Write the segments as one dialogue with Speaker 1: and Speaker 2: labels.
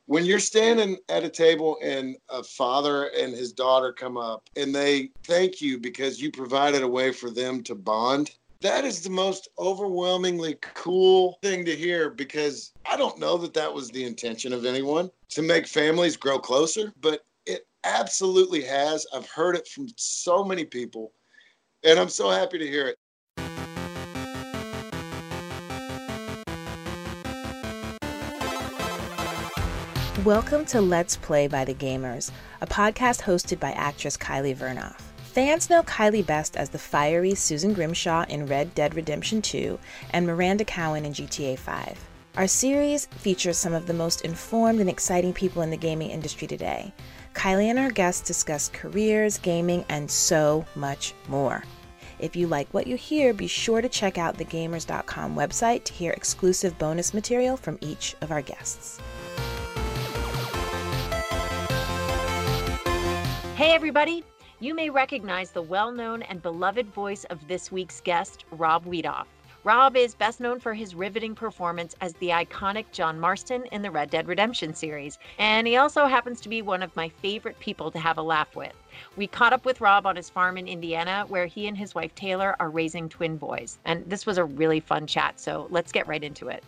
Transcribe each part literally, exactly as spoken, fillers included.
Speaker 1: When you're standing at a table and a father and his daughter come up and they thank you because you provided a way for them to bond, that is the most overwhelmingly cool thing to hear, because I don't know that that was the intention of anyone, to make families grow closer, but it absolutely has. I've heard it from so many people, and I'm so happy to hear it.
Speaker 2: Welcome to Let's Play by the Gamers, a podcast hosted by actress Kylie Vernoff. Fans know Kylie best as the fiery Susan Grimshaw in Red Dead Redemption two and Miranda Cowan in G T A five. Our series features some of the most informed and exciting people in the gaming industry today. Kylie and her guests discuss careers, gaming, and so much more. If you like what you hear, be sure to check out the gamers dot com website to hear exclusive bonus material from each of our guests.
Speaker 3: Hey everybody! You may recognize the well-known and beloved voice of this week's guest, Rob Wiedoff. Rob is best known for his riveting performance as the iconic John Marston in the Red Dead Redemption series, and he also happens to be one of my favorite people to have a laugh with. We caught up with Rob on his farm in Indiana, where he and his wife Taylor are raising twin boys, and this was a really fun chat, so let's get right into it.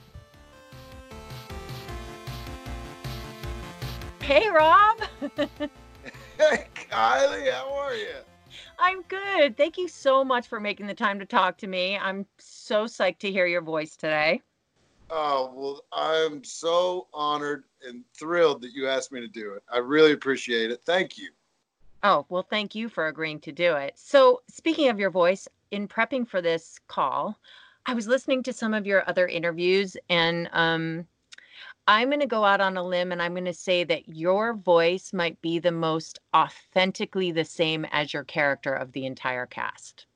Speaker 3: Hey Rob!
Speaker 1: Hey, Kylie, how are you?
Speaker 3: I'm good. Thank you so much for making the time to talk to me. I'm so psyched to hear your voice today.
Speaker 1: Oh, well, I'm so honored and thrilled that you asked me to do it. I really appreciate it. Thank you.
Speaker 3: Oh, well, thank you for agreeing to do it. So, speaking of your voice, in prepping for this call, I was listening to some of your other interviews, and um, I'm going to go out on a limb and I'm going to say that your voice might be the most authentically the same as your character of the entire cast.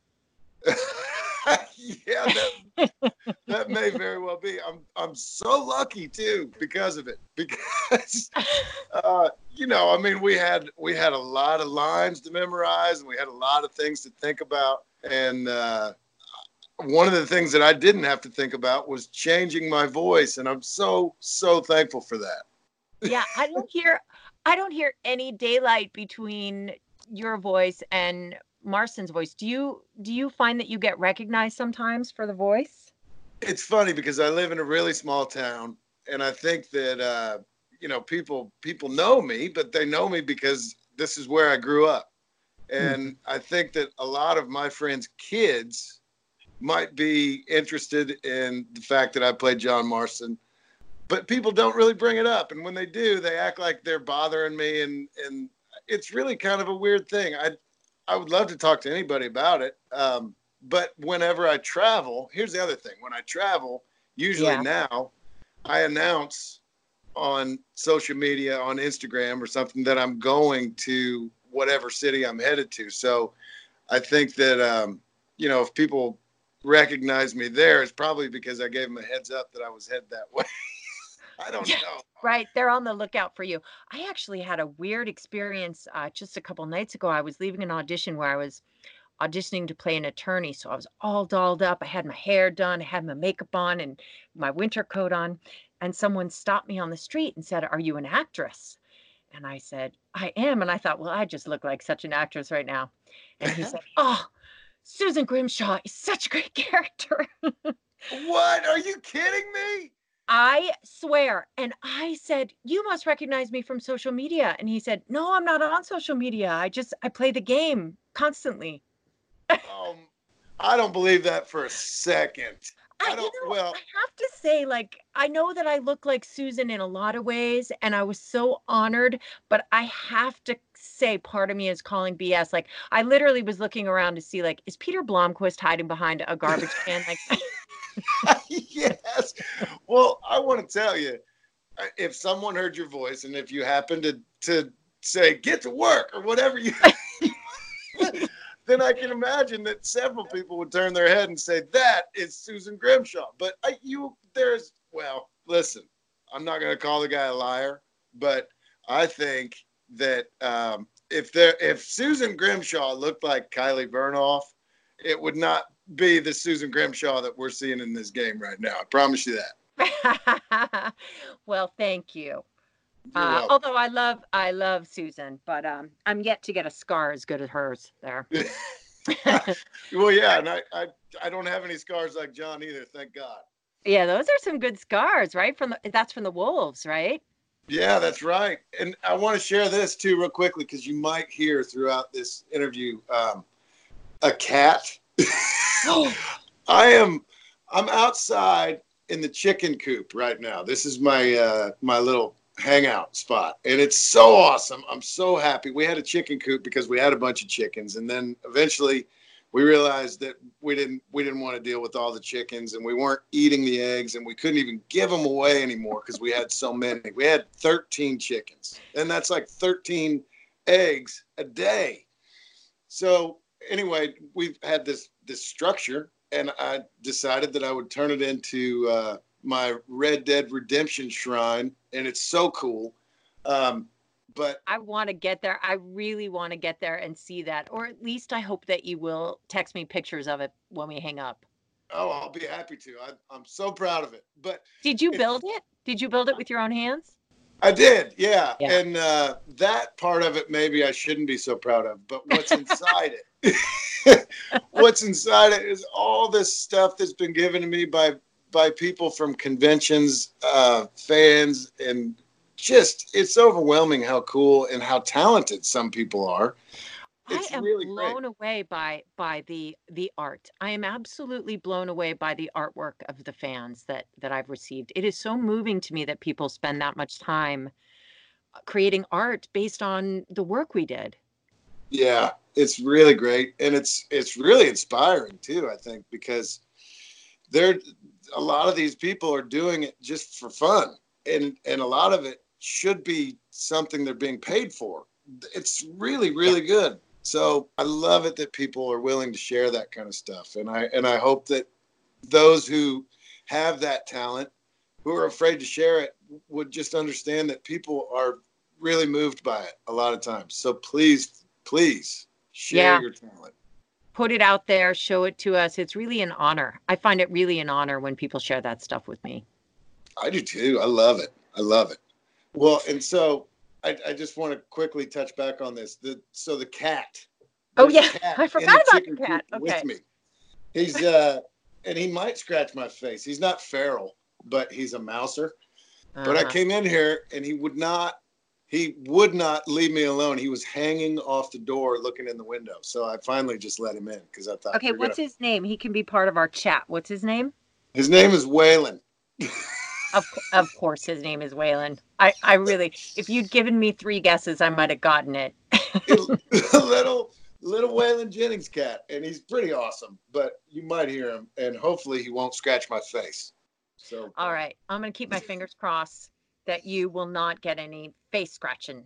Speaker 1: Yeah, that, that may very well be. I'm I'm so lucky too because of it. Because uh, you know, I mean, we had we had a lot of lines to memorize and we had a lot of things to think about. And uh, one of the things that I didn't have to think about was changing my voice, and I'm so so thankful for that.
Speaker 3: Yeah, I don't hear I don't hear any daylight between your voice and Marston's voice. Do you do you find that you get recognized sometimes for the voice?
Speaker 1: It's funny because I live in a really small town, and I think that uh, you know, people people know me, but they know me because this is where I grew up. And I think that a lot of my friends' kids might be interested in the fact that I played John Marston, but people don't really bring it up. And when they do, they act like they're bothering me. And, and it's really kind of a weird thing. I, I would love to talk to anybody about it. Um, but whenever I travel, here's the other thing. When I travel, usually
Speaker 3: Yeah.
Speaker 1: now I announce on social media, on Instagram or something, that I'm going to whatever city I'm headed to. So I think that, um, you know, if people recognize me there, it's probably because I gave them a heads up that I was headed that way. I don't know.
Speaker 3: Right. They're on the lookout for you. I actually had a weird experience uh, just a couple nights ago. I was leaving an audition where I was auditioning to play an attorney. So I was all dolled up. I had my hair done. I had my makeup on and my winter coat on. And someone stopped me on the street and said, "Are you an actress?" And I said, "I am." And I thought, well, I just look like such an actress right now. And he said, "Oh, Susan Grimshaw is such a great character."
Speaker 1: What? Are you kidding me?
Speaker 3: I swear. And I said, "You must recognize me from social media." And he said, "No, I'm not on social media. I just, I play the game constantly."
Speaker 1: Um, I don't believe that for a second.
Speaker 3: I,
Speaker 1: I
Speaker 3: you
Speaker 1: don't,
Speaker 3: know,
Speaker 1: well,
Speaker 3: I have to say, like, I know that I look like Susan in a lot of ways, and I was so honored, but I have to say part of me is calling B S. Like, I literally was looking around to see, like, is Peter Blomquist hiding behind a garbage can? Like,
Speaker 1: yes. Well, I want to tell you, if someone heard your voice and if you happen to, to say, get to work or whatever you, then I can imagine that several people would turn their head and say, that is Susan Grimshaw. But I, you, there's, well, listen, I'm not going to call the guy a liar, but I think that um, if there, if Susan Grimshaw looked like Kylie Vernoff, it would not be the Susan Grimshaw that we're seeing in this game right now. I promise you that.
Speaker 3: well, thank you.
Speaker 1: You're
Speaker 3: Uh,
Speaker 1: welcome.
Speaker 3: although I love I love Susan, but um, I'm yet to get a scar as good as hers there.
Speaker 1: Well, yeah, and I, I I don't have any scars like John either, thank God.
Speaker 3: Yeah, those are some good scars, right? From the that's from the wolves, right?
Speaker 1: Yeah, that's right. And I want to share this too, real quickly, because you might hear throughout this interview um, a cat.
Speaker 3: Oh,
Speaker 1: I am I'm outside in the chicken coop right now. This is my uh, my little hangout spot, and it's so awesome. I'm so happy. We had a chicken coop because we had a bunch of chickens, and then eventually we realized that we didn't we didn't want to deal with all the chickens, and we weren't eating the eggs, and we couldn't even give them away anymore because we had so many. We had thirteen chickens, and that's like thirteen eggs a day. So anyway, we've had this this structure, and I decided that I would turn it into uh, my Red Dead Redemption shrine, and it's so cool. Um, but
Speaker 3: I want to get there. I really want to get there and see that, or at least I hope that you will text me pictures of it when we hang up.
Speaker 1: oh, I'll be happy to. I, I'm so proud of it. But
Speaker 3: Did you build
Speaker 1: it's
Speaker 3: it? Did you build it with your own hands?
Speaker 1: I did, yeah.
Speaker 3: Yeah.
Speaker 1: And uh, that part of it, maybe I shouldn't be so proud of. But what's inside it? What's inside it is all this stuff that's been given to me by by people from conventions, uh, fans, and just it's overwhelming how cool and how talented some people are.
Speaker 3: I
Speaker 1: It's
Speaker 3: am
Speaker 1: really great.
Speaker 3: blown away by by the the art. I am absolutely blown away by the artwork of the fans that that I've received. It is so moving to me that people spend that much time uh, creating art based on the work we did.
Speaker 1: Yeah, it's really great, and it's it's really inspiring too. I think because they're a lot of these people are doing it just for fun, and and a lot of it should be something they're being paid for. It's really
Speaker 3: Yeah.
Speaker 1: really good. So I love it that people are willing to share that kind of stuff, and I and I hope that those who have that talent, who are afraid to share it, would just understand that people are really moved by it a lot of times. So please, please share
Speaker 3: Yeah.
Speaker 1: your talent.
Speaker 3: Put it out there, show it to us. It's really an honor. I find it really an honor when people share that stuff with me.
Speaker 1: I do too. I love it. I love it. Well, and so I, I just want to quickly touch back on this. The so the cat,
Speaker 3: Oh
Speaker 1: there's a
Speaker 3: yeah,
Speaker 1: cat
Speaker 3: I
Speaker 1: in the
Speaker 3: forgot about the
Speaker 1: chicken
Speaker 3: cat.
Speaker 1: coop with
Speaker 3: Okay.
Speaker 1: me. He's uh, and he might scratch my face. He's not feral, but he's a mouser. But I
Speaker 3: Uh-huh.
Speaker 1: came in here and he would not. He would not leave me alone. He was hanging off the door, looking in the window. So I finally just let him in because I thought
Speaker 3: Okay,
Speaker 1: you're gonna.
Speaker 3: what's his name? He can be part of our chat. What's his name?
Speaker 1: His name is Waylon.
Speaker 3: Of cou- of course, his name is Waylon. I I really, if you'd given me three guesses, I might have gotten it.
Speaker 1: little little Waylon Jennings cat, and he's pretty awesome. But you might hear him, and hopefully he won't scratch my face. So
Speaker 3: All right, I'm gonna keep my fingers crossed that you will not get any face scratching.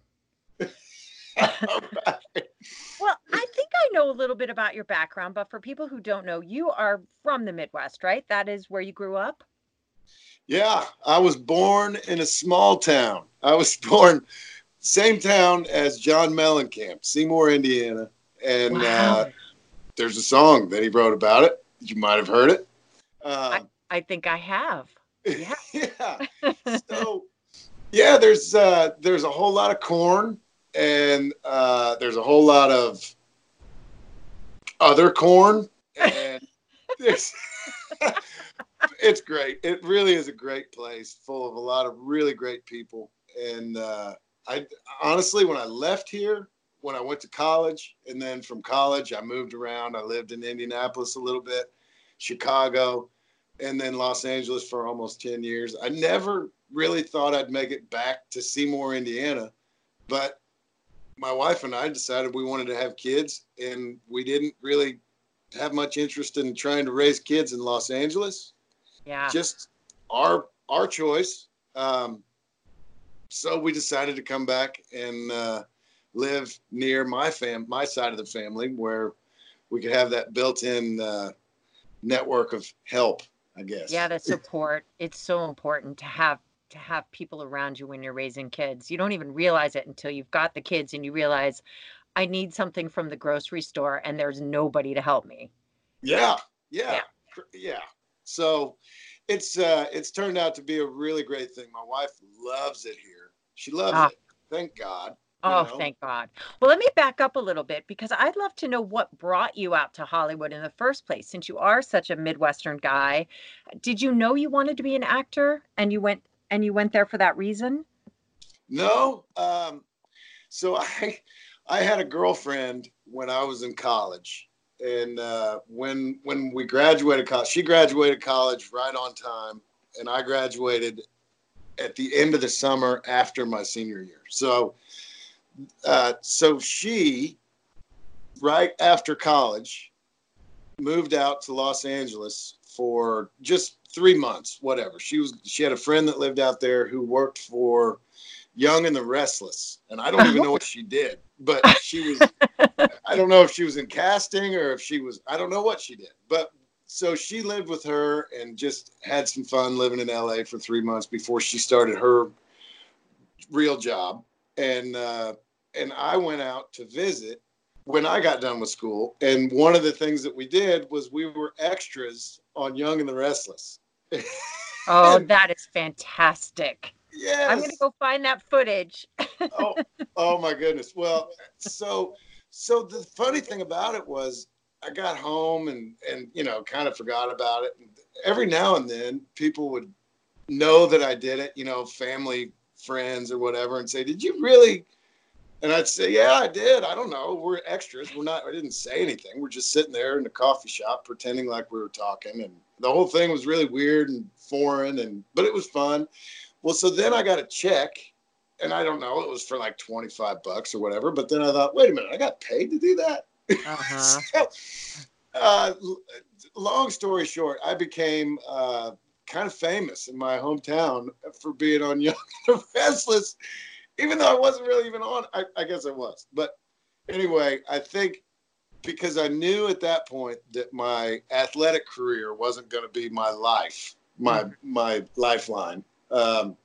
Speaker 1: all right.
Speaker 3: Well, I think I know a little bit about your background, but for people who don't know, you are from the Midwest, right? That is where you grew up?
Speaker 1: Yeah, I was born in a small town. I was born same town as John Mellencamp, Seymour, Indiana, and uh,
Speaker 3: Wow.
Speaker 1: there's a song that he wrote about it. You might have heard it.
Speaker 3: I,
Speaker 1: Um,
Speaker 3: I think I have. Yeah.
Speaker 1: yeah. So yeah, there's uh, there's a whole lot of corn, and uh, there's a whole lot of other corn, and there's it's great. It really is a great place, full of a lot of really great people. And uh, I honestly, when I left here, when I went to college, and then from college, I moved around. I lived in Indianapolis a little bit, Chicago, and then Los Angeles for almost ten years. I never really thought I'd make it back to Seymour, Indiana, but my wife and I decided we wanted to have kids, and we didn't really have much interest in trying to raise kids in Los Angeles.
Speaker 3: Yeah.
Speaker 1: Just our our choice. Um, so we decided to come back and uh, live near my fam, my side of the family, where we could have that built-in uh, network of help, I guess.
Speaker 3: Yeah, the support. It's so important to have to have people around you when you're raising kids. You don't even realize it until you've got the kids and you realize I need something from the grocery store and there's nobody to help me.
Speaker 1: Yeah, yeah,
Speaker 3: Yeah.
Speaker 1: cr- yeah. So it's uh, it's turned out to be a really great thing. My wife loves it here, She loves
Speaker 3: Ah,
Speaker 1: it. Thank God. You
Speaker 3: oh,
Speaker 1: know.
Speaker 3: thank God. Well, let me back up a little bit because I'd love to know what brought you out to Hollywood in the first place, since you are such a Midwestern guy. Did you know you wanted to be an actor and you went and you went there for that reason?
Speaker 1: No. Um, so I I had a girlfriend when I was in college, and uh, when when we graduated college, she graduated college right on time, and I graduated at the end of the summer after my senior year. So uh, so she right after college moved out to Los Angeles for just three months, whatever. She was she had a friend that lived out there who worked for Young and the Restless, and I don't even know what she did, but she was. I don't know if she was in casting or if she was. I don't know what she did, but so she lived with her and just had some fun living in L A for three months before she started her real job, and uh, and I went out to visit when I got done with school, and one of the things that we did was we were extras on Young and the Restless.
Speaker 3: Oh,
Speaker 1: And
Speaker 3: that is fantastic. I'm going to
Speaker 1: yes.
Speaker 3: go find that footage.
Speaker 1: Oh, oh my goodness. Well, so so the funny thing about it was I got home and and you know kind of forgot about it. And every now and then people would know that I did it, you know, family, friends or whatever, and say, "Did you really?" And I'd say, "Yeah, I did. I don't know. We're extras. We're not. I didn't say anything. We're just sitting there in the coffee shop pretending like we were talking." And the whole thing was really weird and foreign, and but it was fun. Well, so then I got a check, and I don't know, it was for like twenty-five bucks or whatever. But then I thought, wait a minute, I got paid to do that.
Speaker 3: Uh-huh.
Speaker 1: so, uh, long story short, I became uh, kind of famous in my hometown for being on Young and the Restless, even though I wasn't really even on. I, I guess I was. But anyway, I think because I knew at that point that my athletic career wasn't going to be my life, my
Speaker 3: Mhm.
Speaker 1: my lifeline. Um,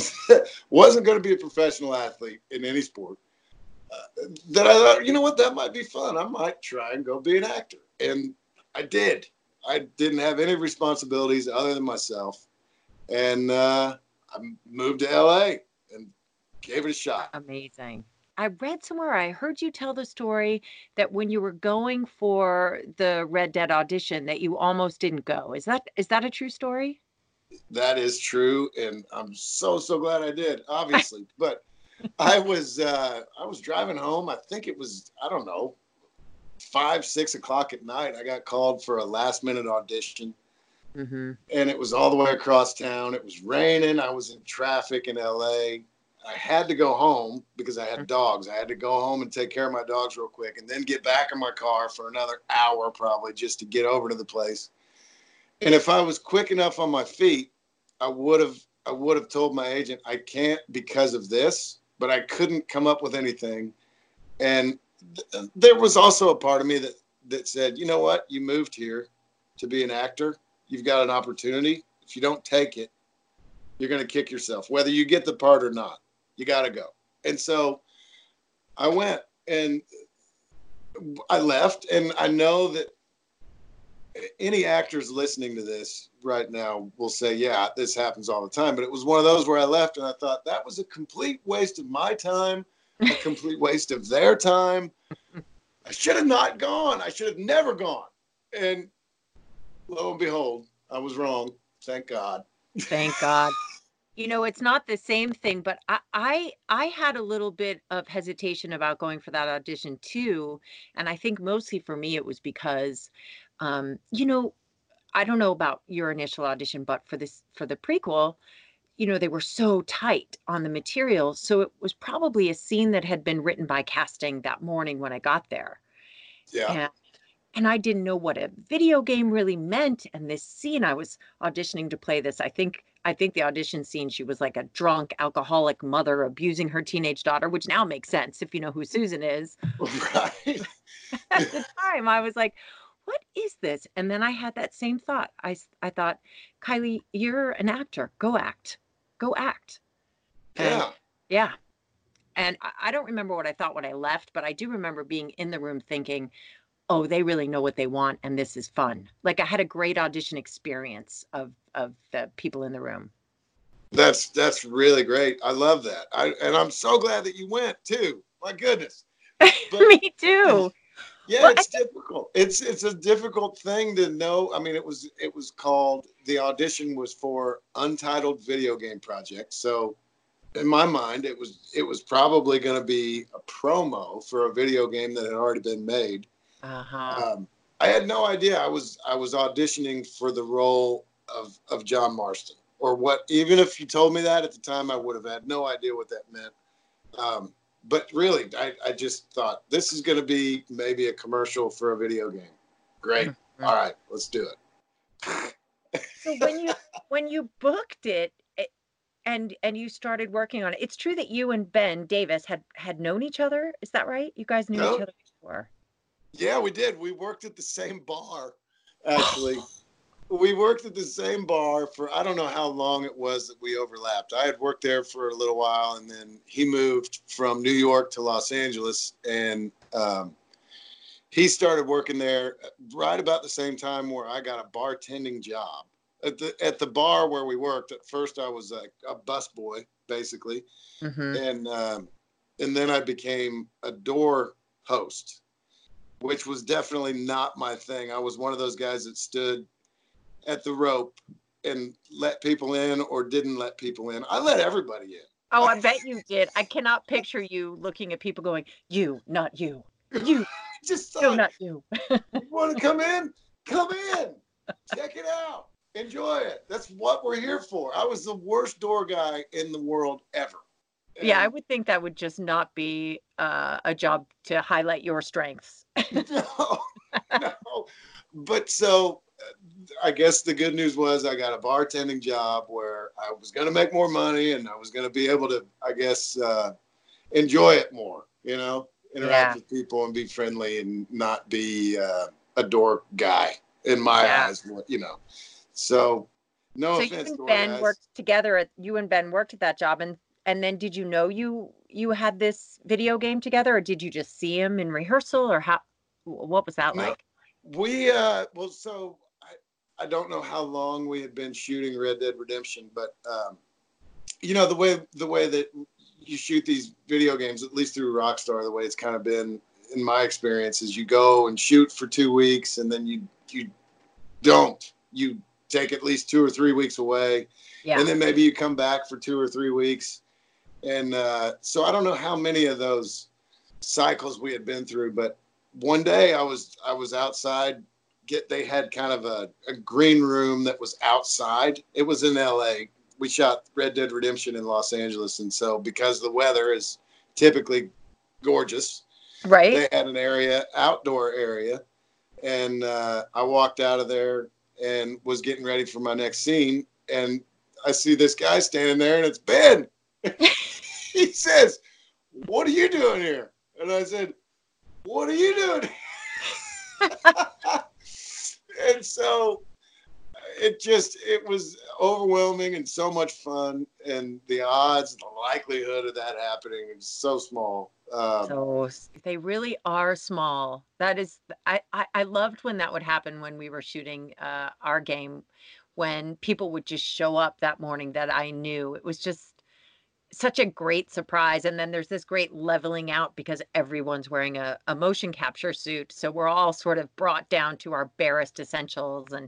Speaker 1: wasn't going to be a professional athlete in any sport. Uh, that I thought, you know what, that might be fun. I might try and go be an actor. And I did. I didn't have any responsibilities other than myself. And uh, I moved to L A and gave it a shot.
Speaker 3: Amazing. I read somewhere, I heard you tell the story that when you were going for the Red Dead audition that you almost didn't go. Is that is that a true story?
Speaker 1: That is true. And I'm so, so glad I did, obviously. But I was uh, I was driving home. I think it was, I don't know, five, six o'clock at night. I got called for a last minute audition,
Speaker 3: Mhm.
Speaker 1: and it was all the way across town. It was raining. I was in traffic in L A. I had to go home because I had dogs. I had to go home and take care of my dogs real quick and then get back in my car for another hour probably just to get over to the place. And if I was quick enough on my feet, I would have I would have told my agent I can't because of this, but I couldn't come up with anything. And th- there was also a part of me that that said, you know what, you moved here to be an actor. You've got an opportunity. If you don't take it, you're going to kick yourself, whether you get the part or not. You got to go. And so I went and I left. And I know that any actors listening to this right now will say, yeah, this happens all the time. But it was one of those where I left and I thought that was a complete waste of my time, a complete waste of their time. I should have not gone. I should have never gone. And lo and behold, I was wrong. Thank God.
Speaker 3: Thank God. You know, it's not the same thing, but I I I had a little bit of hesitation about going for that audition too, and I think mostly for me it was because, um, you know, I don't know about your initial audition, but for this for the prequel, you know, they were so tight on the material, so it was probably a scene that had been written by casting that morning when I got there.
Speaker 1: Yeah.
Speaker 3: And and I didn't know what a video game really meant, and this scene I was auditioning to play this, I think I think the audition scene, she was like a drunk alcoholic mother abusing her teenage daughter, which now makes sense if you know who Susan is.
Speaker 1: Right.
Speaker 3: At the time, I was like, "What is this?" And then I had that same thought. I s I thought, "Kylie, you're an actor. Go act. Go act." And
Speaker 1: Yeah.
Speaker 3: yeah, and I I don't remember what I thought when I left, but I do remember being in the room thinking, "Oh, they really know what they want, and this is fun." Like, I had a great audition experience of of the people in the room.
Speaker 1: That's that's really great. I love that. I and I'm so glad that you went too. My goodness. But
Speaker 3: Me too.
Speaker 1: yeah,
Speaker 3: Well, I
Speaker 1: it's difficult. It's it's a difficult thing to know. I mean, it was it was called the audition was for Untitled Video Game Project. So in my mind, it was it was probably going to be a promo for a video game that had already been made.
Speaker 3: uh-huh.
Speaker 1: Um, I had no idea I was I was auditioning for the role of of John Marston. Or what, even if you told me that at the time, I would have had no idea what that meant. Um, but really, I, I just thought this is going to be maybe a commercial for a video game. Great.
Speaker 3: Mhm.
Speaker 1: All right, let's do it.
Speaker 3: So when you when you booked it, it and and you started working on it, it's true that you and Ben Davis had had known each other. Is that right? You guys knew each
Speaker 1: No,
Speaker 3: other before.
Speaker 1: yeah, we did. We worked at the same bar, actually. We worked at the same bar for I don't know how long it was that we overlapped. I had worked there for a little while, and then he moved from New York to Los Angeles, and um, he started working there right about the same time where I got a bartending job at the at the bar where we worked. At first, I was a, a busboy, basically,
Speaker 3: Mm-hmm.
Speaker 1: and um, and then I became a door host, which was definitely not my thing. I was one of those guys that stood at the rope and let people in or didn't let people in. I let everybody
Speaker 3: Oh,
Speaker 1: in.
Speaker 3: I bet you did. I cannot picture you looking at people going, "You, not you. You,
Speaker 1: Just
Speaker 3: no,
Speaker 1: thought,
Speaker 3: not you."
Speaker 1: you want to come in? Come in. Check it out. Enjoy it. That's what we're here for. I was the worst door guy in the world ever.
Speaker 3: Yeah, I
Speaker 1: And
Speaker 3: would think that would just not be uh, a job to highlight your strengths.
Speaker 1: no, no. But so I guess the good news was I got a bartending job where I was going to make more money and I was going to be able to, I guess, uh, enjoy it more, you know, interact
Speaker 3: Yeah,
Speaker 1: with people and be friendly and not be uh, a door guy in my
Speaker 3: yeah.
Speaker 1: eyes, you know. So no
Speaker 3: So you
Speaker 1: offense,
Speaker 3: and
Speaker 1: door
Speaker 3: Ben
Speaker 1: guys.
Speaker 3: worked together at you and Ben worked at that job, and and then did you know you you had this video game together, or did you just see him in rehearsal, or how wh- what was that
Speaker 1: No,
Speaker 3: like?
Speaker 1: we, uh, well, so I, I don't know how long we had been shooting Red Dead Redemption, but um, you know the way the way that you shoot these video games, at least through Rockstar, the way it's kind of been in my experience is you go and shoot for two weeks and then you you don't you take at least two or three weeks away,
Speaker 3: Yeah.
Speaker 1: and then maybe you come back for two or three weeks, and uh, so I don't know how many of those cycles we had been through, but one day I was I was outside. Get they had kind of a, a green room that was outside. It was in L A. We shot Red Dead Redemption in Los Angeles, and so because the weather is typically gorgeous,
Speaker 3: Right?
Speaker 1: they had an area, outdoor area, and uh, I walked out of there and was getting ready for my next scene, and I see this guy standing there, and it's Ben. He says, "What are you doing here?" And I said, "What are you doing?" And so it just it was overwhelming and so much fun, and the odds, the likelihood of that happening is so small. Um,
Speaker 3: So s- they really are small. That is, I, I I loved when that would happen when we were shooting uh, our game, when people would just show up that morning that I knew. It was just such a great surprise. And then there's this great leveling out because everyone's wearing a, a motion capture suit. So we're all sort of brought down to our barest essentials. And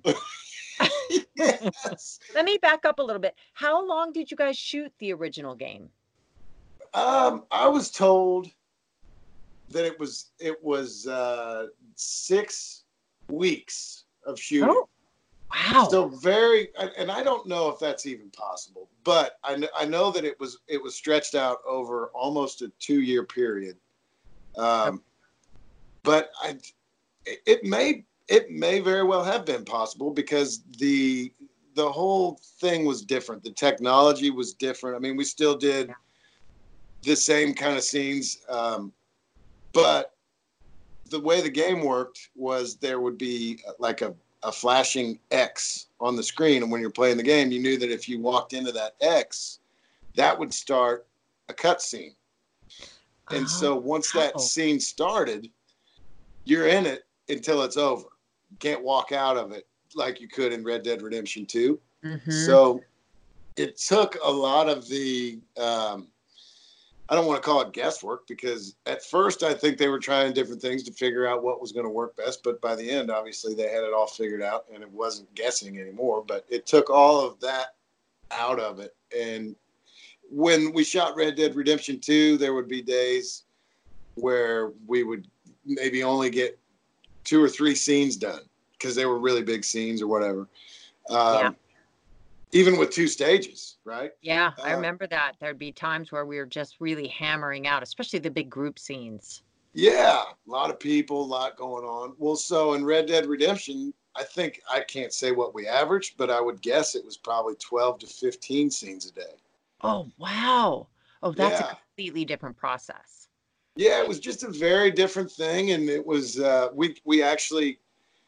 Speaker 1: yes.
Speaker 3: let me back up a little bit. How long did you guys shoot the original game?
Speaker 1: Um, I was told that it was it was uh, six weeks of shooting.
Speaker 3: Oh, wow.
Speaker 1: So very, and I don't know if that's even possible, but I, kn- I know that it was it was stretched out over almost a two year period. Um, but I, it may it may very well have been possible because the the whole thing was different. The technology was different. I mean, we still did the same kind of scenes, um, but the way the game worked was there would be like a, a flashing X on the screen. And when you're playing the game, you knew that if you walked into that X, that would start a cutscene. And
Speaker 3: Oh,
Speaker 1: so once that
Speaker 3: wow.
Speaker 1: scene started, you're in it until it's over. You can't walk out of it like you could in Red Dead Redemption two.
Speaker 3: Mm-hmm.
Speaker 1: So it took a lot of the, um, I don't want to call it guesswork, because at first I think they were trying different things to figure out what was going to work best. But by the end, obviously, they had it all figured out and it wasn't guessing anymore. But it took all of that out of it. And when we shot Red Dead Redemption two, there would be days where we would maybe only get two or three scenes done because they were really big scenes or whatever. Um,
Speaker 3: Yeah.
Speaker 1: Even with two stages, right?
Speaker 3: Yeah, I
Speaker 1: Uh,
Speaker 3: remember that. There'd be times where we were just really hammering out, especially the big group scenes.
Speaker 1: Yeah, a lot of people, a lot going on. Well, so in Red Dead Redemption, I think, I can't say what we averaged, but I would guess it was probably twelve to fifteen scenes a day.
Speaker 3: Oh, wow. Oh, that's a
Speaker 1: Yeah.
Speaker 3: completely different process.
Speaker 1: Yeah, it was just a very different thing. And it was, uh, we, we actually,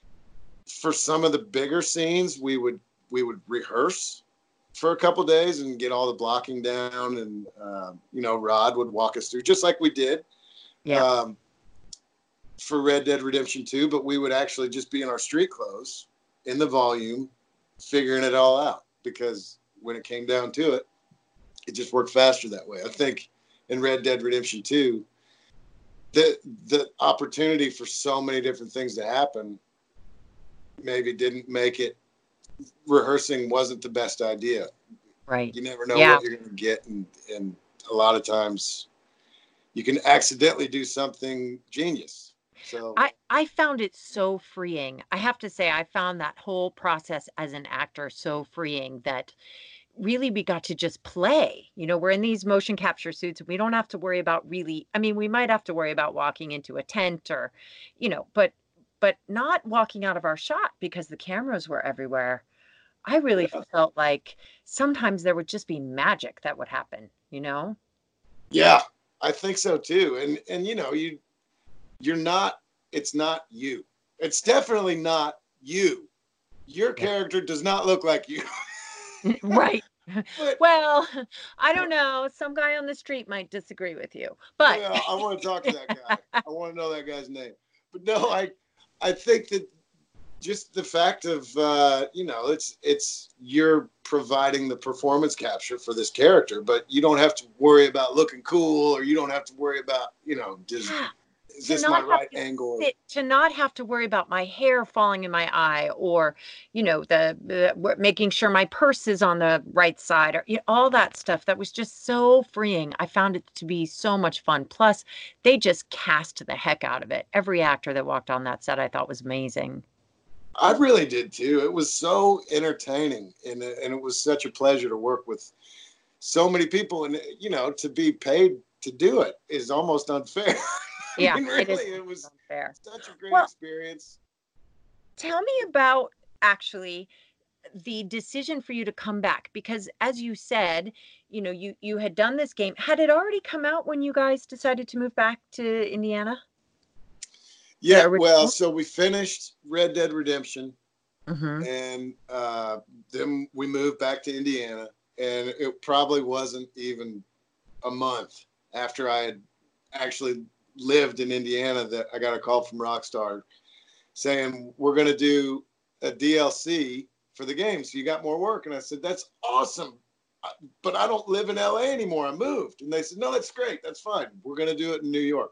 Speaker 1: for some of the bigger scenes, we would, we would rehearse for a couple of days and get all the blocking down. And, uh, you know, Rod would walk us through just like we did.
Speaker 3: Yeah.
Speaker 1: Um, for Red Dead Redemption two, but we would actually just be in our street clothes in the volume, figuring it all out, because when it came down to it, it just worked faster that way. I think in Red Dead Redemption two, the the opportunity for so many different things to happen maybe didn't make it. Rehearsing wasn't the best idea.
Speaker 3: Right.
Speaker 1: You never know
Speaker 3: Yeah.
Speaker 1: what you're going to get, and and a lot of times you can accidentally do something genius. So
Speaker 3: I, I found it so freeing. I have to say, I found that whole process as an actor so freeing that really we got to just play. You know, we're in these motion capture suits. We don't have to worry about really, I mean, we might have to worry about walking into a tent or, you know, but but not walking out of our shot because the cameras were everywhere. I really
Speaker 1: yeah.
Speaker 3: felt like sometimes there would just be magic that would happen, you know?
Speaker 1: Yeah, I think so too. And and you know, you you're not, it's not you. It's definitely not you. Your
Speaker 3: Yeah.
Speaker 1: character does not look like you.
Speaker 3: Right.
Speaker 1: But
Speaker 3: Well, I don't know. Some guy on the street might disagree with you, but
Speaker 1: well, I want to talk to that guy. I want to know that guy's name. But no, I I think that just the fact of uh, you know, it's it's you're providing the performance capture for this character, but you don't have to worry about looking cool, or you don't have to worry about, you know, just
Speaker 3: yeah,
Speaker 1: is
Speaker 3: to
Speaker 1: this my
Speaker 3: not have
Speaker 1: right
Speaker 3: to
Speaker 1: angle?
Speaker 3: sit, to not have to worry about my hair falling in my eye, or, you know, the, the w- making sure my purse is on the right side, or you know, all that stuff. That was just so freeing. I found it to be so much fun. Plus, they just cast the heck out of it. Every actor that walked on that set, I thought was amazing.
Speaker 1: I really did too. It was so entertaining, and and it was such a pleasure to work with so many people. And you know, to be paid to do it is almost unfair. I
Speaker 3: Yeah,
Speaker 1: mean,
Speaker 3: it is
Speaker 1: really, it was
Speaker 3: unfair.
Speaker 1: such a great
Speaker 3: Well,
Speaker 1: experience.
Speaker 3: tell me about actually the decision for you to come back, because as you said, you know, you you had done this game. Had it already come out when you guys decided to move back to Indiana? The
Speaker 1: Yeah, well,
Speaker 3: original?
Speaker 1: so we finished Red Dead Redemption,
Speaker 3: Mhm.
Speaker 1: and uh, then we moved back to Indiana, and it probably wasn't even a month after I had actually lived in Indiana that I got a call from Rockstar saying, we're going to do a D L C for the game, so you got more work. And I said, that's awesome, but I don't live in L A anymore. I moved. And they said, no, that's great. That's fine. We're going to do it in New York.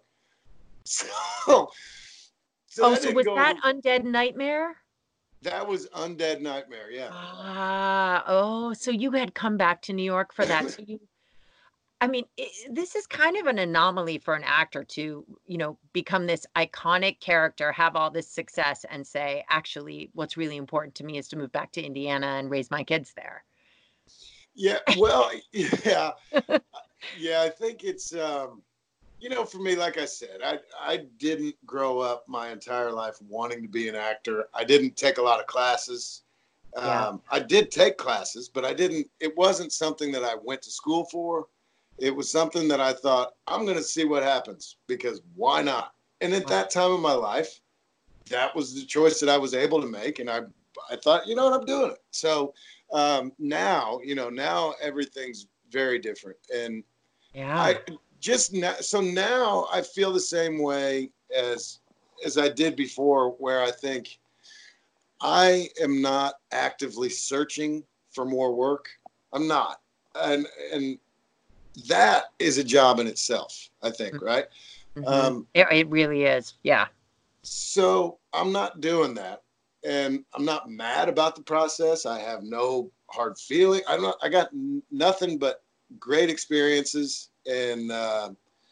Speaker 1: So, so
Speaker 3: Oh,
Speaker 1: that
Speaker 3: so
Speaker 1: didn't
Speaker 3: was
Speaker 1: go
Speaker 3: that
Speaker 1: over.
Speaker 3: Undead Nightmare?
Speaker 1: That was Undead Nightmare. Yeah.
Speaker 3: Ah, oh, so you had come back to New York for that. So you, I mean, I this is kind of an anomaly for an actor to, you know, become this iconic character, have all this success, and say, actually, what's really important to me is to move back to Indiana and raise my kids there.
Speaker 1: Yeah. Well, yeah. Yeah. I think it's, um, you know, for me, like I said, I I didn't grow up my entire life wanting to be an actor. I didn't take a lot of classes.
Speaker 3: Yeah.
Speaker 1: Um, I did take classes, but I didn't. It wasn't something that I went to school for. It was something that I thought, I'm going to see what happens, because why not? And at
Speaker 3: Wow.
Speaker 1: that time of my life, that was the choice that I was able to make, and I I thought, you know what, I'm doing it. So um, now, you know, now everything's very different, and
Speaker 3: Yeah.
Speaker 1: I just now, so now I feel the same way as as I did before, where I think I am not actively searching for more work. I'm not. And, and that is a job in itself, I think, right?
Speaker 3: Mm-hmm.
Speaker 1: Um,
Speaker 3: it, it really is. Yeah.
Speaker 1: So I'm not doing that. And I'm not mad about the process. I have no hard feeling. I'm not, I got n- nothing but great experiences and uh,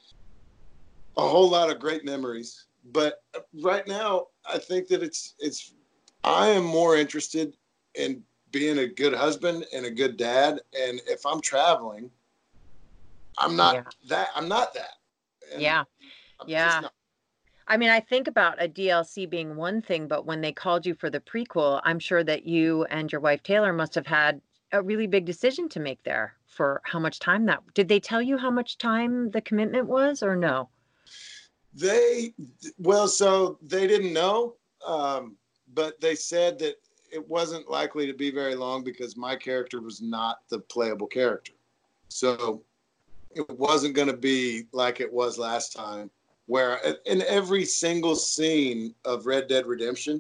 Speaker 1: a whole lot of great memories. But right now, I think that it's, it's, I am more interested in being a good husband and a good dad. And if I'm traveling, I'm not
Speaker 3: Yeah.
Speaker 1: that, I'm not that. And
Speaker 3: Yeah.
Speaker 1: I'm
Speaker 3: Yeah.
Speaker 1: just not.
Speaker 3: I mean, I think about a D L C being one thing, but when they called you for the prequel, I'm sure that you and your wife Taylor must have had a really big decision to make there for how much time that. Did they tell you how much time the commitment was or no?
Speaker 1: They, well, so they didn't know, um, but they said that it wasn't likely to be very long because my character was not the playable character. So it wasn't going to be like it was last time, where in every single scene of Red Dead Redemption,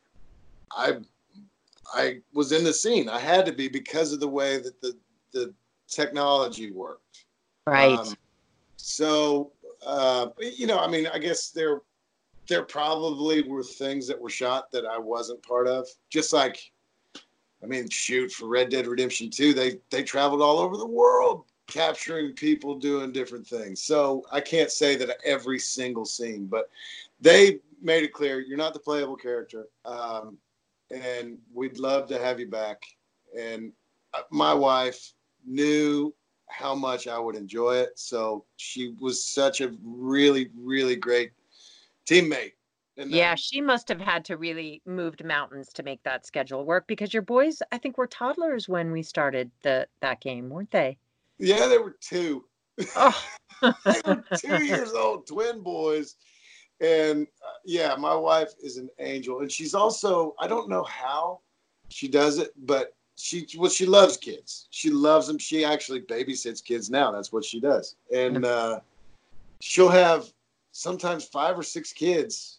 Speaker 1: I I was in the scene. I had to be because of the way that the the technology worked.
Speaker 3: Right.
Speaker 1: Um, so uh, you know, I mean, I guess there there probably were things that were shot that I wasn't part of. Just like, I mean, shoot, for Red Dead Redemption two, they they traveled all over the world capturing people doing different things. So I can't say that every single scene, but they made it clear you're not the playable character, um, and we'd love to have you back. And my wife knew how much I would enjoy it, so she was such a really, really great teammate. And
Speaker 3: Yeah,
Speaker 1: that,
Speaker 3: she must have had to really moved mountains to make that schedule work because your boys, I think, were toddlers when we started the that game, weren't they?
Speaker 1: yeah, they were two.
Speaker 3: Oh.
Speaker 1: They were two years old, twin boys. And uh, yeah, my wife is an angel. And she's also, I don't know how she does it, but she, well, she loves kids. She loves them. She actually babysits kids now. That's what she does. And uh, she'll have sometimes five or six kids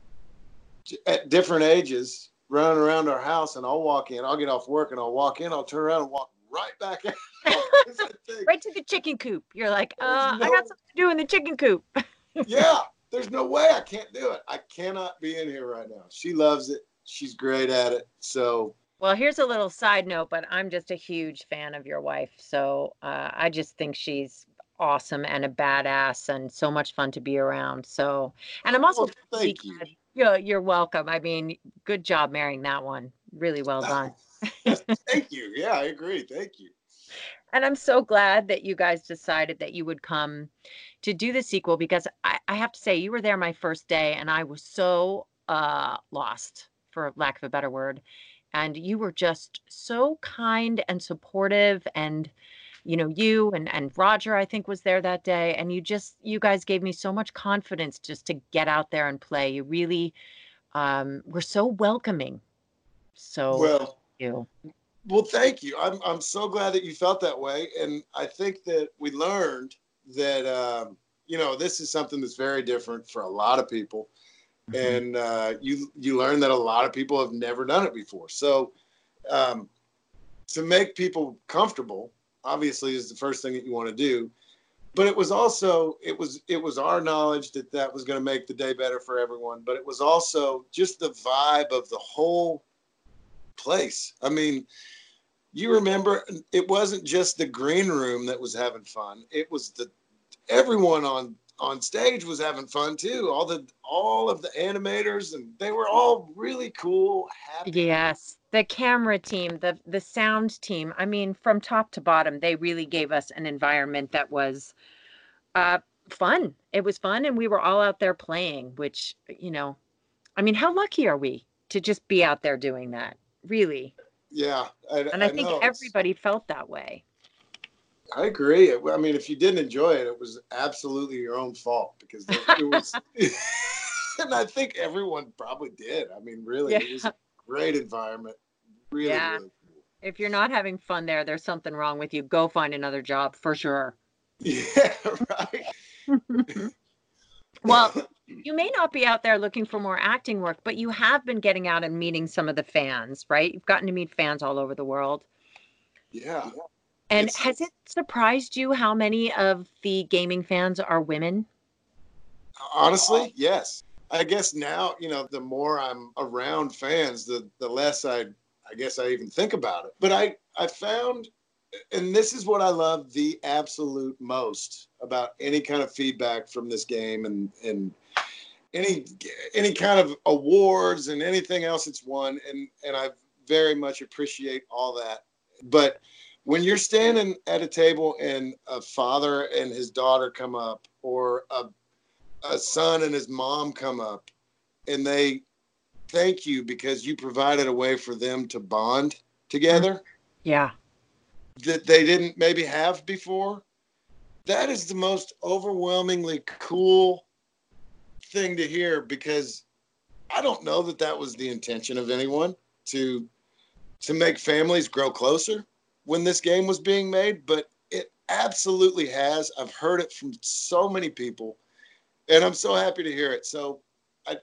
Speaker 1: at different ages running around our house, and I'll walk in. I'll get off work and I'll walk in. I'll turn around and walk right back out.
Speaker 3: Right to the chicken coop. You're like, uh,
Speaker 1: no,
Speaker 3: I got something to do in the chicken coop.
Speaker 1: yeah, there's no way I can't do it. I cannot be in here right now. She loves it. She's great at it. So,
Speaker 3: well, here's a little side note, but I'm just a huge fan of your wife. So uh, I just think she's awesome and a badass and so much fun to be around. So, and I'm also
Speaker 1: well,
Speaker 3: really
Speaker 1: thank you.
Speaker 3: glad. You're, you're welcome. I mean, good job marrying that one. Really well done.
Speaker 1: Thank you. Yeah, I agree. Thank you.
Speaker 3: And I'm so glad that you guys decided that you would come to do the sequel because I, I have to say, you were there my first day and I was so uh, lost, for lack of a better word. And you were just so kind and supportive. And, you know, you and, and Roger, I think, was there that day. And you just, you guys gave me so much confidence just to get out there and play. You really um, were so welcoming. So,
Speaker 1: Well,
Speaker 3: you.
Speaker 1: well, thank you. I'm I'm so glad that you felt that way, and I think that we learned that um, you know, this is something that's very different for a lot of people,
Speaker 3: Mhm.
Speaker 1: and uh, you you learn that a lot of people have never done it before. So um, to make people comfortable, obviously, is the first thing that you want to do. But it was also it was it was our knowledge that that was going to make the day better for everyone. But it was also just the vibe of the whole place. I mean, you remember it wasn't just the green room that was having fun. It was the everyone on on stage was having fun too. All the all of the animators, and they were all really cool, happy.
Speaker 3: Yes, the camera team, the the sound team. I mean, from top to bottom, they really gave us an environment that was uh fun. It was fun and we were all out there playing, which, you know, I mean, how lucky are we to just be out there doing that? Really.
Speaker 1: Yeah, I,
Speaker 3: And I
Speaker 1: I
Speaker 3: think
Speaker 1: know. It's
Speaker 3: everybody felt that way.
Speaker 1: I agree. I mean, if you didn't enjoy it, it was absolutely your own fault because it, it was. And I think everyone probably did. I mean, really,
Speaker 3: Yeah.
Speaker 1: it was a great environment. Really,
Speaker 3: Yeah.
Speaker 1: really cool.
Speaker 3: If you're not having fun there, there's something wrong with you. Go find another job for sure.
Speaker 1: Yeah, right.
Speaker 3: Well, you may not be out there looking for more acting work, but you have been getting out and meeting some of the fans, right? You've gotten to meet fans all over the world.
Speaker 1: Yeah.
Speaker 3: And
Speaker 1: It's
Speaker 3: has it surprised you how many of the gaming fans are women?
Speaker 1: honestly, yes. I guess now, you know, the more I'm around fans, the the less I I guess I even think about it. But I I found, and this is what I love the absolute most about any kind of feedback from this game, and and any any kind of awards and anything else it's won, and and I very much appreciate all that. But when you're standing at a table and a father and his daughter come up, or a a son and his mom come up, and they thank you because you provided a way for them to bond
Speaker 3: Mm,
Speaker 1: together
Speaker 3: yeah.
Speaker 1: that they didn't maybe have before, that is the most overwhelmingly cool thing to hear, because I don't know that that was the intention of anyone to to make families grow closer when this game was being made, but it absolutely has. I've heard it from so many people, and I'm so happy to hear it. So I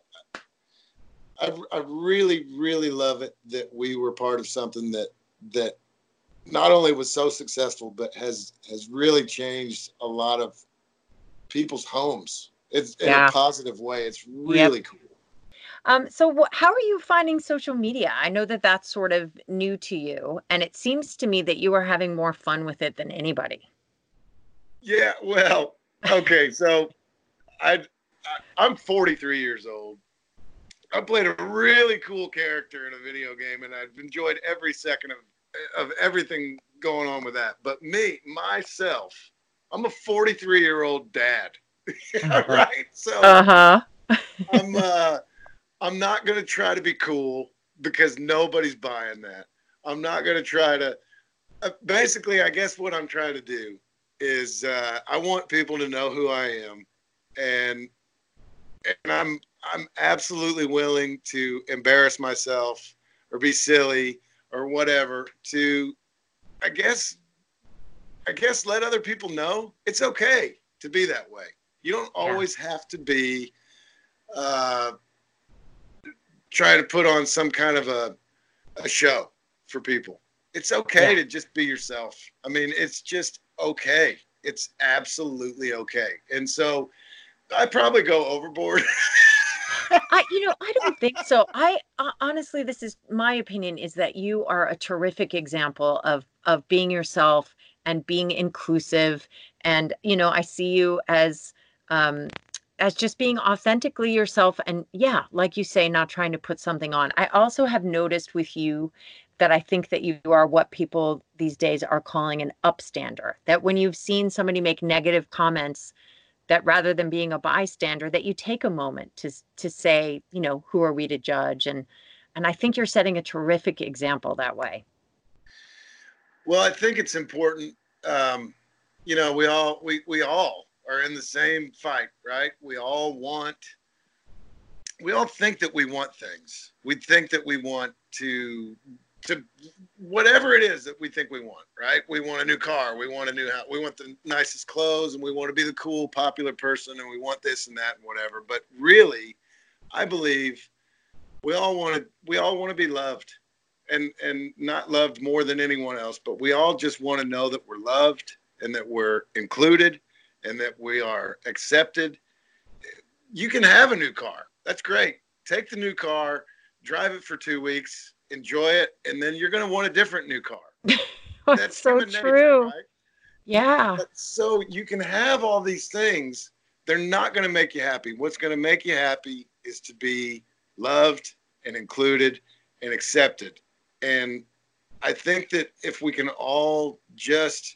Speaker 1: I, I really really love it that we were part of something that that not only was so successful, but has has really changed a lot of people's homes. It's in a
Speaker 3: Yeah.
Speaker 1: positive way. It's
Speaker 3: Yep.
Speaker 1: really cool.
Speaker 3: Um, so wh- how are you finding social media? I know that that's sort of new to you, and it seems to me that you are having more fun with it than anybody.
Speaker 1: Yeah, well, okay, so I, I I'm forty-three years old. I played a really cool character in a video game, and I've enjoyed every second of of everything going on with that. But me, myself, I'm a forty-three year old dad, right? So
Speaker 3: Uh-huh.
Speaker 1: I'm uh I'm not gonna try to be cool because nobody's buying that. I'm not gonna try to. Uh, basically, I guess what I'm trying to do is uh, I want people to know who I am, and and I'm I'm absolutely willing to embarrass myself or be silly or whatever to, I guess I guess let other people know it's okay to be that way. You don't
Speaker 3: Yeah.
Speaker 1: always have to be uh, trying to put on some kind of a, a show for people. It's okay
Speaker 3: Yeah.
Speaker 1: to just be yourself. I mean, it's just okay. It's absolutely okay. And so I probably go overboard.
Speaker 3: I, you know, I don't think so. I uh, honestly, this is my opinion is that you are a terrific example of of being yourself and being inclusive. And, you know, I see you as um as just being authentically yourself. And yeah, like you say, not trying to put something on. I also have noticed with you that I think that you are what people these days are calling an upstander. That when you've seen somebody make negative comments, that rather than being a bystander, that you take a moment to to say, you know, who are we to judge? And and I think you're setting a terrific example that way.
Speaker 1: Well, I think it's important. Um, you know, we all we we all are in the same fight, right? We all want. We all think that we want things. We think that we want to to whatever it is that we think we want, right? We want a new car, we want a new house, we want the nicest clothes, and we want to be the cool, popular person, and we want this and that and whatever. But really, I believe we all want to we all want to be loved, and and not loved more than anyone else, but we all just want to know that we're loved and that we're included and that we are accepted. You can have a new car. That's great. Take the new car, drive it for two weeks, enjoy it, and then you're going to want a different new car.
Speaker 3: That's
Speaker 1: That's
Speaker 3: so
Speaker 1: human nature,
Speaker 3: true.
Speaker 1: right?
Speaker 3: Yeah.
Speaker 1: But so you can have all these things. They're not going to make you happy. What's going to make you happy is to be loved and included and accepted. And I think that if we can all just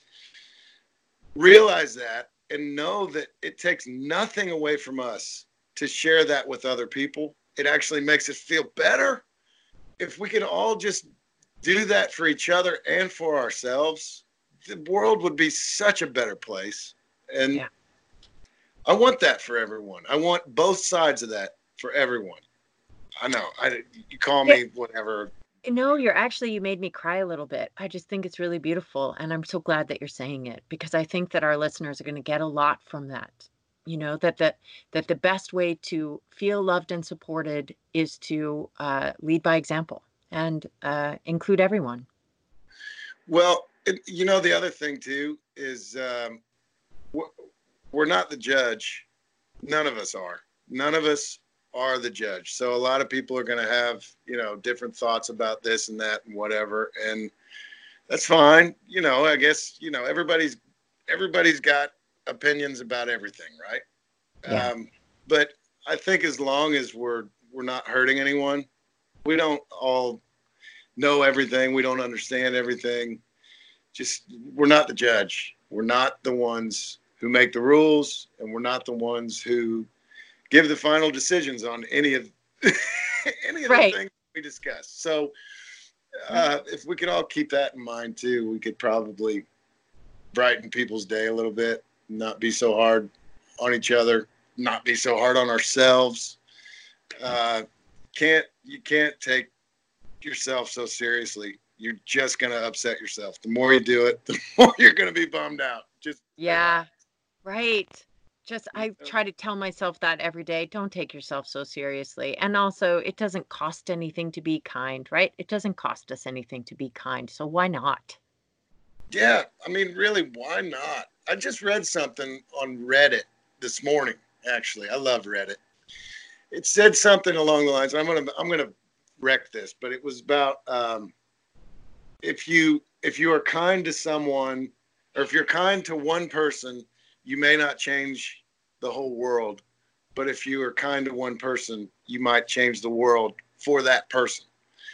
Speaker 1: realize that and know that it takes nothing away from us to share that with other people, it actually makes us feel better. If we can all just do that for each other and for ourselves, the world would be such a better place. And
Speaker 3: Yeah.
Speaker 1: I want that for everyone. I want both sides of that for everyone. I know. I you call
Speaker 3: Yeah.
Speaker 1: me whatever.
Speaker 3: No, you're actually you made me cry a little bit. I just think it's really beautiful, and I'm so glad that you're saying it because I think that our listeners are going to get a lot from that. You know, that that that the best way to feel loved and supported is to uh, lead by example and uh, include everyone.
Speaker 1: Well, And, you know, the other thing too is um, we're, we're not the judge. None of us are. None of us are the judge. So a lot of people are going to have, you know, different thoughts about this and that and whatever. And that's fine. You know, I guess, you know, everybody's, everybody's got opinions about everything. Right.
Speaker 2: Yeah.
Speaker 1: Um, but I think as long as we're, we're not hurting anyone, we don't all know everything. We don't understand everything. Just, we're not the judge. We're not the ones who make the rules, and we're not the ones who give the final decisions on any of any of
Speaker 3: Right.
Speaker 1: the things we discuss. So uh, if we could all keep that in mind too, we could probably brighten people's day a little bit, not be so hard on each other, not be so hard on ourselves. Uh, can't you can't take yourself so seriously. You're just going to upset yourself. The more you do it, the more you're going to be bummed out. Just
Speaker 3: Yeah. Right. Just, I
Speaker 1: Yeah.
Speaker 3: try to tell myself that every day. Don't take yourself so seriously. And also, it doesn't cost anything to be kind, right? It doesn't cost us anything to be kind. So why not?
Speaker 1: Yeah, I mean, really, why not? I just read something on Reddit this morning. Actually, I love Reddit. It said something along the lines. I'm gonna I'm gonna wreck this, but it was about um, if you if you are kind to someone, or if you're kind to one person, you may not change the whole world. But if you are kind to one person, you might change the world for that person.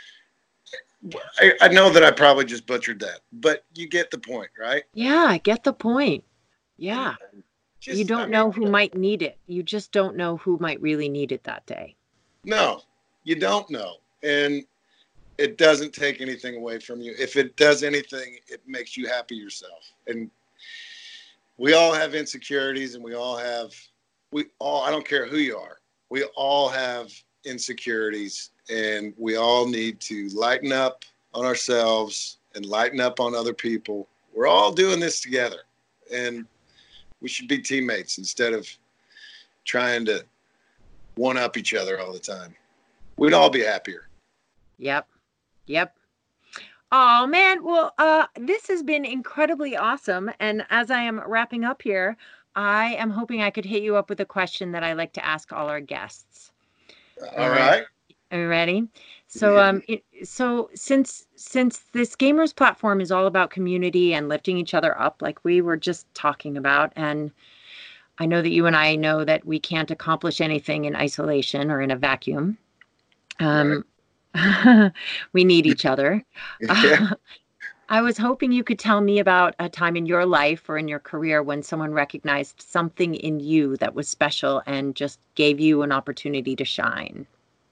Speaker 1: I, I know that I probably just butchered that, but you get the point, right?
Speaker 3: Yeah, I get the point. Yeah.
Speaker 1: Just,
Speaker 3: You don't
Speaker 1: I mean,
Speaker 3: know who might need it. You just don't know who might really need it that day.
Speaker 1: no, you don't know. And it doesn't take anything away from you. If it does anything, it makes you happy yourself. And we all have insecurities, and we all have, we all, I don't care who you are, we all have insecurities, and we all need to lighten up on ourselves and lighten up on other people. We're all doing this together, and we should be teammates instead of trying to one up each other all the time. We'd all be happier.
Speaker 3: Yep. Yep. Oh man, well, uh, this has been incredibly awesome. And as I am wrapping up here, I am hoping I could hit you up with a question that I like to ask all our guests.
Speaker 1: All right.
Speaker 3: Are you ready? So, um, it, so since since this gamers platform is all about community and lifting each other up, like we were just talking about, and I know that you and I know that we can't accomplish anything in isolation or in a vacuum. Um, we need each other.
Speaker 1: Yeah.
Speaker 3: Uh, I was hoping you could tell me about a time in your life or in your career when someone recognized something in you that was special and just gave you an opportunity to shine.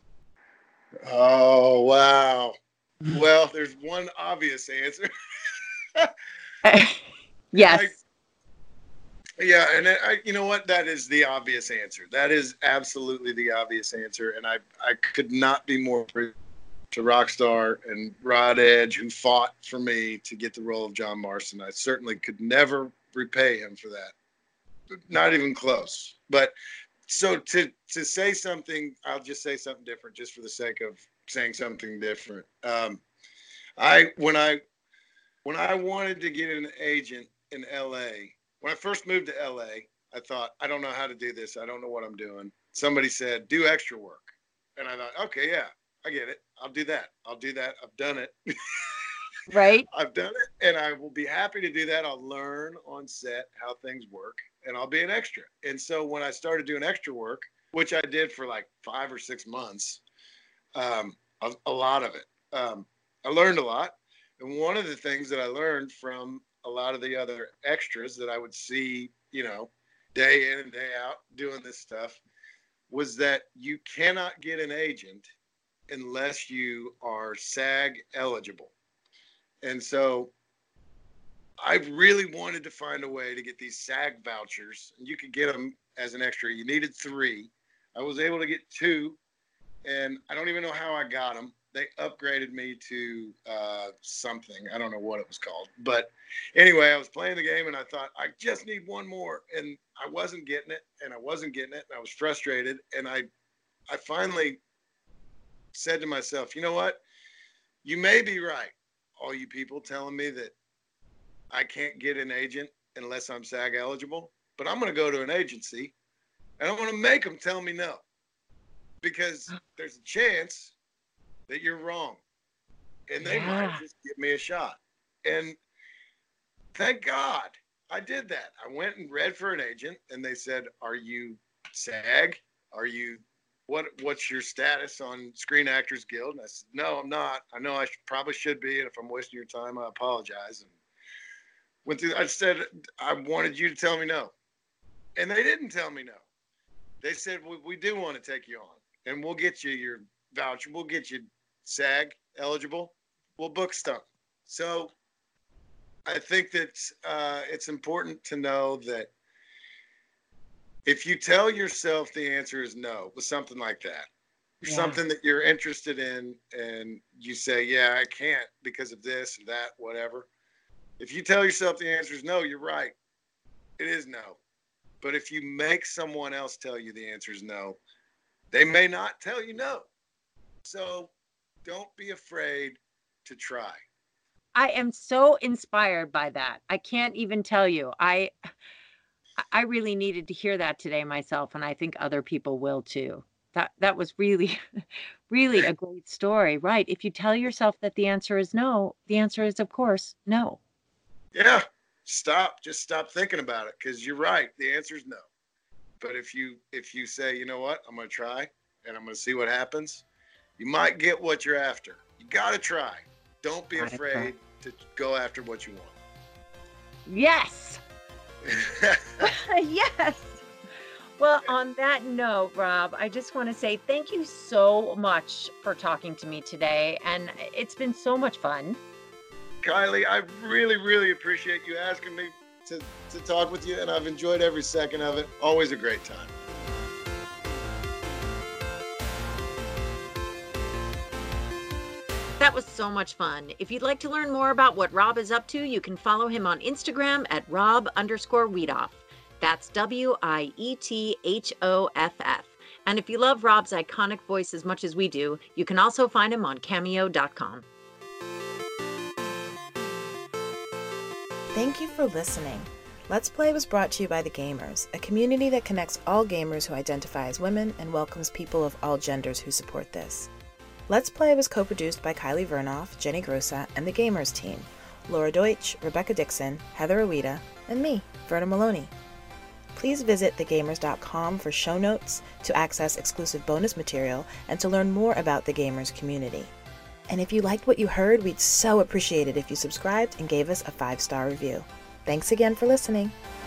Speaker 1: Oh, wow. Well, there's one obvious answer.
Speaker 3: Yes.
Speaker 1: I, yeah, and I, you know what? That is the obvious answer. That is absolutely the obvious answer, and I, I could not be more to Rockstar and Rod Edge, who fought for me to get the role of John Marston. I certainly could never repay him for that. Not even close. But so to to say something, I'll just say something different, just for the sake of saying something different. Um, I when I when I wanted to get an agent in L A, when I first moved to L A, I thought, I don't know how to do this. I don't know what I'm doing. Somebody said, do extra work, and I thought, okay, yeah, I get it. I'll do that. I'll do that. I've done it.
Speaker 3: Right.
Speaker 1: I've done it, and I will be happy to do that. I'll learn on set how things work, and I'll be an extra. And so when I started doing extra work, which I did for like five or six months, um, a, a lot of it, um, I learned a lot. And one of the things that I learned from a lot of the other extras that I would see, you know, day in and day out doing this stuff, was that you cannot get an agent unless you are SAG eligible. And so I really wanted to find a way to get these SAG vouchers, and you could get them as an extra. You needed three. I was able to get two, and I don't even know how I got them. They upgraded me to uh, something. I don't know what it was called. But anyway, I was playing the game, and I thought, I just need one more. And I wasn't getting it, and I wasn't getting it, and I was frustrated. And I, I finally said to myself, you know what? You may be right, all you people telling me that I can't get an agent unless I'm SAG eligible, but I'm going to go to an agency and I'm going to make them tell me no, because there's a chance that you're wrong and they
Speaker 3: Yeah.
Speaker 1: might just give me a shot. And thank God I did that. I went and read for an agent and they said, are you SAG? Are you, what, what's your status on Screen Actors Guild? And I said, no, I'm not. I know I should, probably should be. And if I'm wasting your time, I apologize. And went through, I said, I wanted you to tell me no. And they didn't tell me no. They said, we, we do want to take you on and we'll get you your voucher. We'll get you SAG eligible. We'll book stuff. So I think that uh, it's important to know that if you tell yourself the answer is no with something like that,
Speaker 3: Yeah.
Speaker 1: something that you're interested in, and you say, yeah, I can't because of this or that, whatever. If you tell yourself the answer is no, you're right. It is no. But if you make someone else tell you the answer is no, they may not tell you no. So don't be afraid to try.
Speaker 3: I am so inspired by that. I can't even tell you. I I really needed to hear that today myself, and I think other people will too. That that was really, really a great story. Right. If you tell yourself that the answer is no, the answer is, of course, no.
Speaker 1: Yeah. Stop. Just stop thinking about it, because you're right. The answer is no. But if you if you say, you know what, I'm going to try and I'm going to see what happens, you might get what you're after. You got to try. Don't be
Speaker 3: Gotta try.
Speaker 1: afraid to go after what you want.
Speaker 3: Yes. Yes. Well, on that note, Rob, I just want to say thank you so much for talking to me today. And it's been so much fun.
Speaker 1: Kylie, I really, really appreciate you asking me to, to talk with you, and I've enjoyed every second of it. Always a great time.
Speaker 3: That was so much fun. If you'd like to learn more about what Rob is up to, you can follow him on Instagram at Rob underscore Wiedoff. That's W I E T H O F F. And if you love Rob's iconic voice as much as we do, you can also find him on cameo dot com.
Speaker 2: Thank you for listening. Let's Play was brought to you by The Gamers, a community that connects all gamers who identify as women and welcomes people of all genders who support this. Let's Play was co-produced by Kylie Vernoff, Jenny Grossa, and The Gamers team, Laura Deutsch, Rebecca Dixon, Heather Oida, and me, Verna Maloney. Please visit the gamers dot com for show notes, to access exclusive bonus material, and to learn more about the Gamers community. And if you liked what you heard, we'd so appreciate it if you subscribed and gave us a five-star review. Thanks again for listening.